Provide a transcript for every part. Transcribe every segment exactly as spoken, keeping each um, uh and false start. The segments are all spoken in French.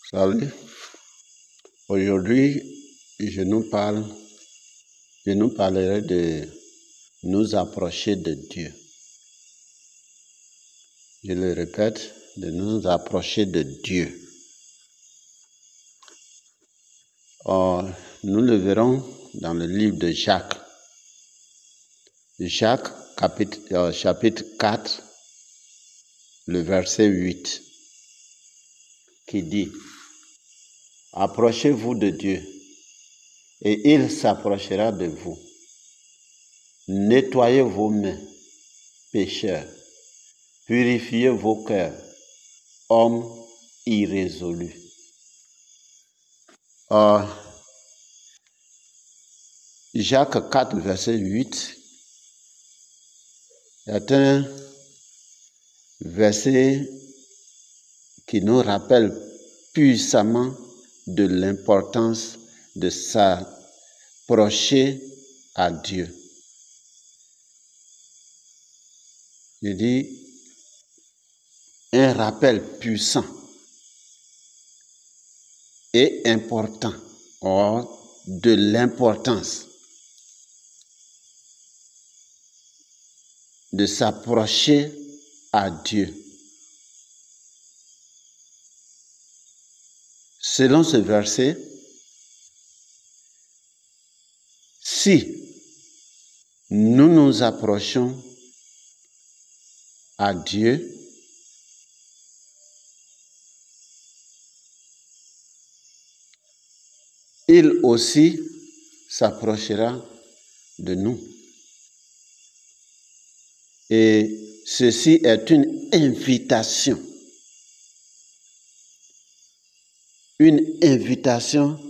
Salut. Aujourd'hui, je nous parle, je nous parlerai de nous approcher de Dieu. Je le répète, de nous approcher de Dieu. Or, nous le verrons dans le livre de Jacques. Jacques, chapitre, euh, chapitre quatre, le verset huit, qui dit: Approchez-vous de Dieu, et il s'approchera de vous. Nettoyez vos mains, pécheurs. Purifiez vos cœurs, hommes irrésolus. Or, Jacques quatre, verset huit, est un verset qui nous rappelle puissamment de l'importance de s'approcher à Dieu. Je dis un rappel puissant et important, or de l'importance de s'approcher à Dieu. Selon ce verset, si nous nous approchons à Dieu, il aussi s'approchera de nous. Et ceci est une invitation. Une invitation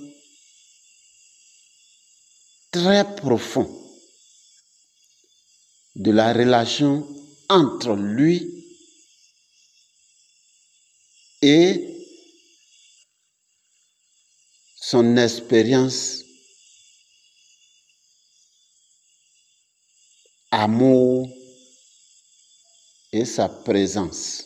très profonde de la relation entre lui et son expérience, amour et sa présence.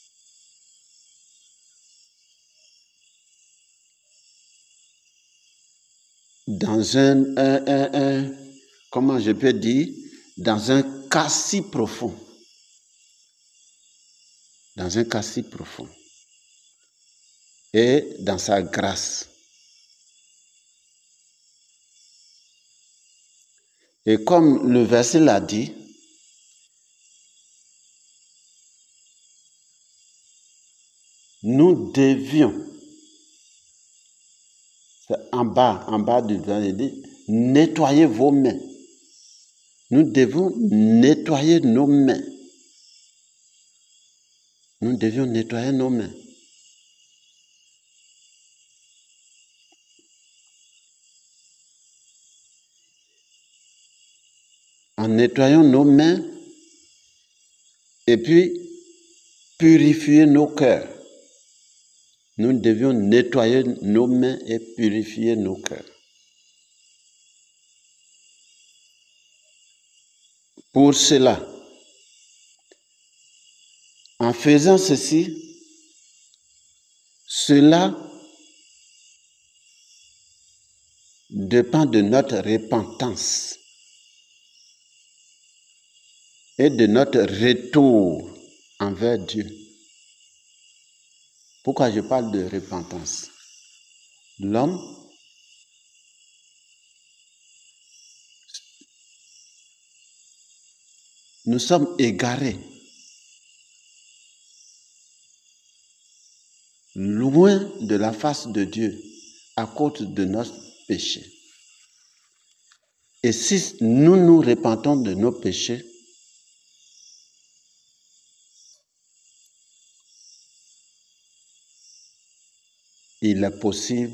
Dans un, un, un, un, comment je peux dire, dans un cas si profond. Dans un cas si profond. Et dans sa grâce. Et comme le verset l'a dit, nous devions, c'est en bas, en bas du verset, dit, nettoyer vos mains. Nous devons nettoyer nos mains. Nous devions nettoyer nos mains. En nettoyant nos mains et puis purifier nos cœurs. Nous devions nettoyer nos mains et purifier nos cœurs. Pour cela, en faisant ceci, cela dépend de notre repentance et de notre retour envers Dieu. Pourquoi je parle de repentance? L'homme nous sommes égarés, loin de la face de Dieu à cause de notre péché. Et si nous nous repentons de nos péchés, il est possible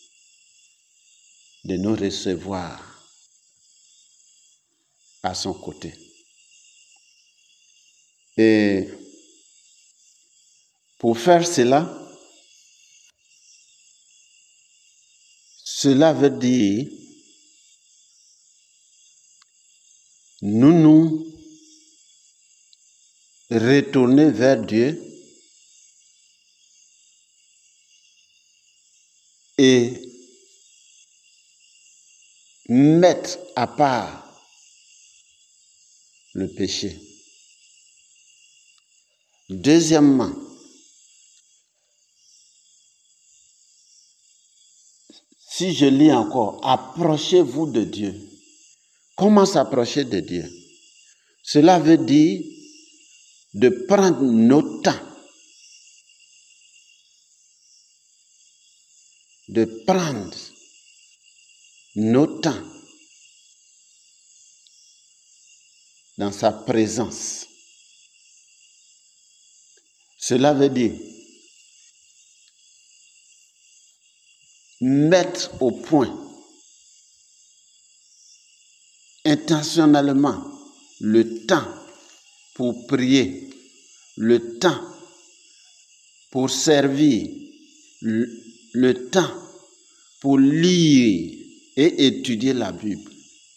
de nous recevoir à son côté. Et pour faire cela, cela veut dire nous nous retourner vers Dieu et mettre à part le péché. Deuxièmement, si je lis encore, approchez-vous de Dieu. Comment s'approcher de Dieu? Cela veut dire de prendre nos temps, de prendre nos temps dans sa présence. Cela veut dire mettre au point intentionnellement le temps pour prier, le temps pour servir, le, le temps pour lire et étudier la Bible.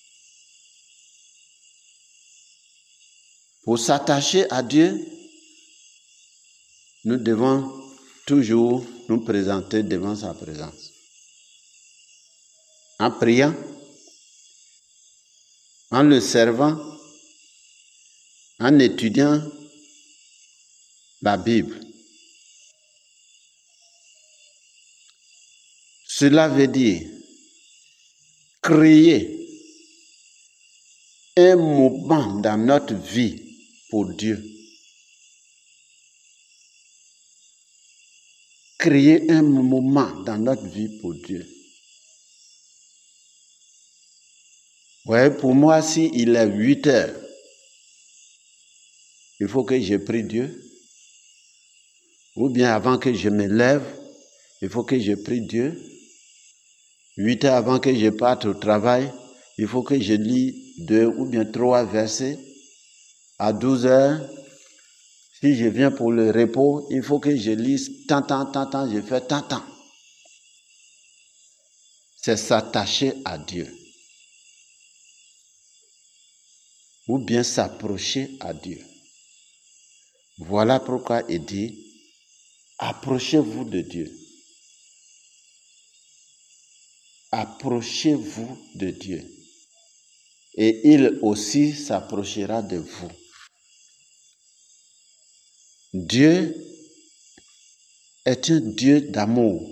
Pour s'attacher à Dieu, nous devons toujours nous présenter devant sa présence. En priant, en le servant, en étudiant la Bible. Cela veut dire créer un moment dans notre vie pour Dieu. Créer un moment dans notre vie pour Dieu. Ouais, pour moi, si il est huit heures, il faut que je prie Dieu. Ou bien avant que je me lève, il faut que je prie Dieu. Huit heures avant que je parte au travail, il faut que je lis deux ou bien trois versets. À douze heures, si je viens pour le repos, il faut que je lise tant, tant, tant, tant, je fais tant, tant. C'est s'attacher à Dieu. Ou bien s'approcher à Dieu. Voilà pourquoi il dit, approchez-vous de Dieu. Approchez-vous de Dieu. Et il aussi s'approchera de vous. Dieu est un Dieu d'amour.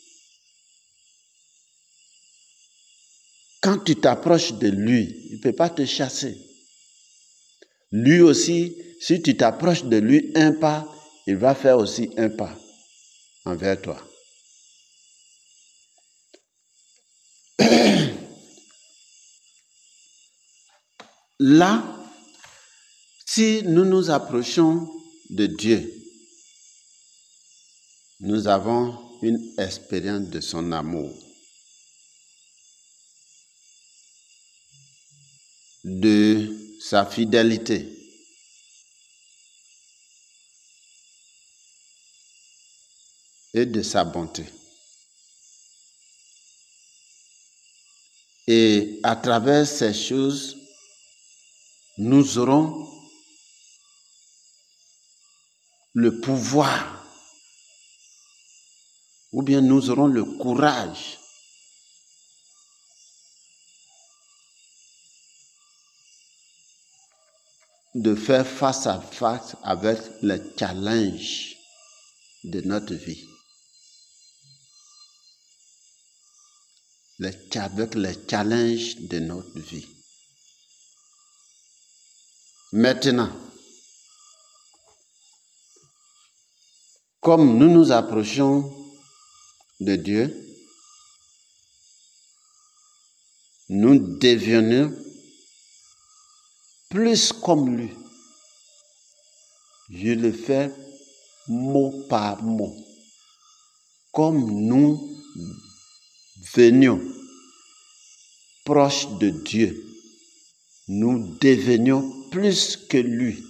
Quand tu t'approches de lui, il ne peut pas te chasser. Lui aussi, si tu t'approches de lui un pas, il va faire aussi un pas envers toi. Là, si nous nous approchons de Dieu, nous avons une expérience de son amour, de sa fidélité. Et de sa bonté. Et à travers ces choses, nous aurons le pouvoir, ou bien nous aurons le courage de faire face à face avec les challenges de notre vie. Les, avec les challenges de notre vie. Maintenant, comme nous nous approchons de Dieu, nous devenons plus comme lui. Je le fais mot par mot. Comme nous venions proches de Dieu, nous devenions plus que lui.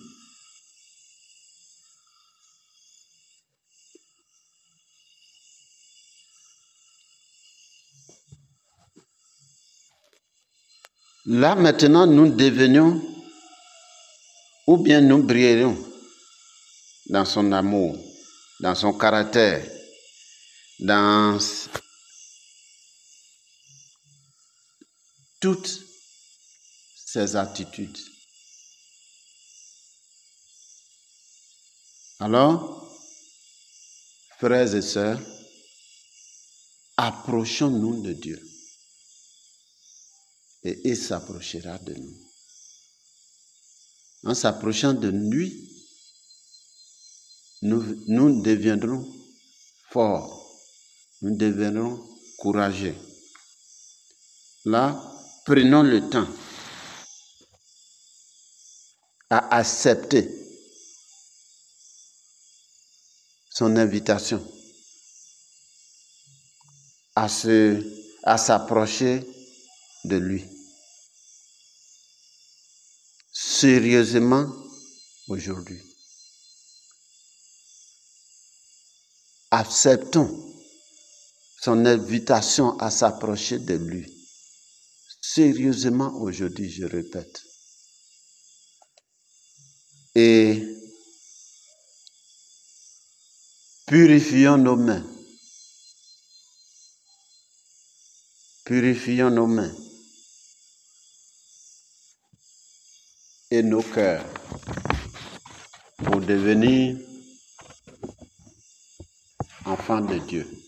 Là maintenant, nous devenions, ou bien nous brillerions dans son amour, dans son caractère, dans toutes ces attitudes. Alors, frères et sœurs, approchons-nous de Dieu et il s'approchera de nous. En s'approchant de lui, nous, nous deviendrons forts, nous deviendrons courageux. Là, prenons le temps à accepter son invitation à se, à s'approcher de lui. Sérieusement aujourd'hui. Acceptons son invitation à s'approcher de lui. Sérieusement aujourd'hui, je répète. Et purifions nos mains. Purifions nos mains et nos cœurs pour devenir enfants de Dieu.